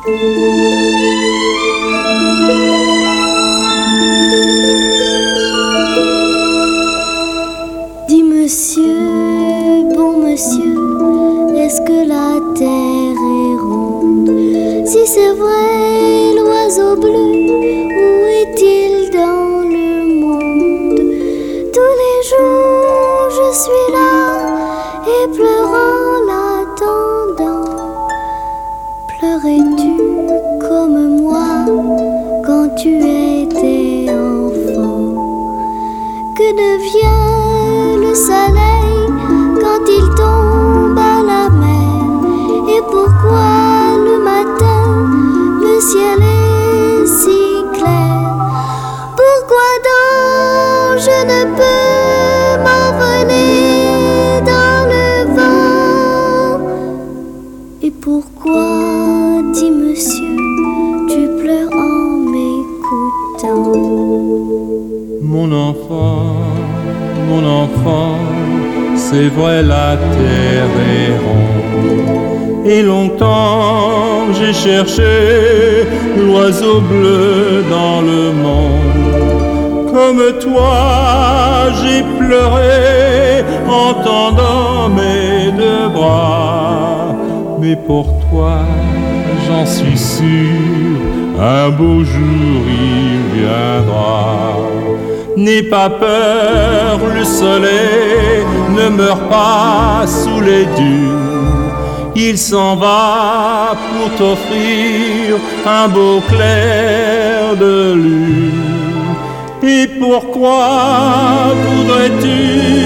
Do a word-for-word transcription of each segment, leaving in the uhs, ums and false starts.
Dis monsieur, bon monsieur, est-ce que la terre est ronde? Si c'est vrai, l'oiseau bleu, où est-il dans le monde? Tous les jours je suis là et pleurant l'attendant. Pleurais-tu comme moi quand tu étais enfant? Que devient le soleil quand il tombe à la mer? Et pourquoi le matin le ciel est si clair? Pourquoi donc je ne peux m'envoler dans le vent? Et pourquoi, dis monsieur, tu pleures en m'écoutant? Mon enfant, mon enfant, c'est vrai la terre est ronde. Et longtemps j'ai cherché l'oiseau bleu dans le monde. Comme toi j'ai pleuré en tendant mes deux bras. Mais pour toi j'en suis sûr, un beau jour il viendra. N'aie pas peur, le soleil ne meurt pas sous les dunes. Il s'en va pour t'offrir un beau clair de lune. Et pourquoi voudrais-tu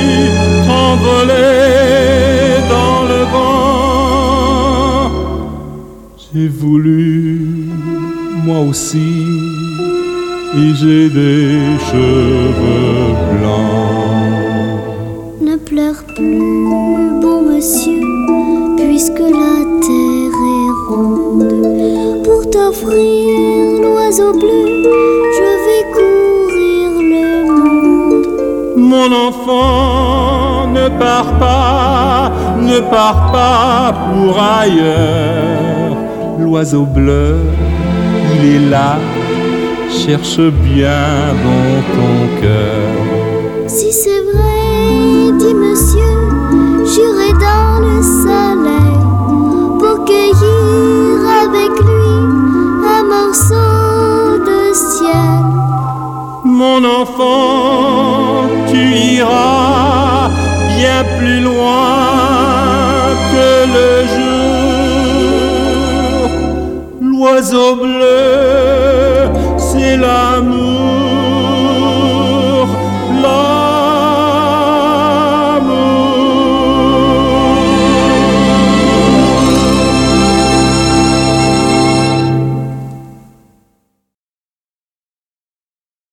t'envoler dans le vent? J'ai voulu, moi aussi, et j'ai des cheveux blancs. Ne pleure plus, bon monsieur, puisque la terre est ronde. Pour t'offrir l'oiseau bleu, je vais courir le monde. Mon enfant, ne pars pas, ne pars pas pour ailleurs. L'oiseau bleu, il est là, cherche bien dans ton cœur. Si c'est vrai, dit monsieur, j'irai dans le soleil pour cueillir avec lui un morceau de ciel. Mon enfant, tu iras bien plus loin que le jour. L'oiseau bleu, c'est là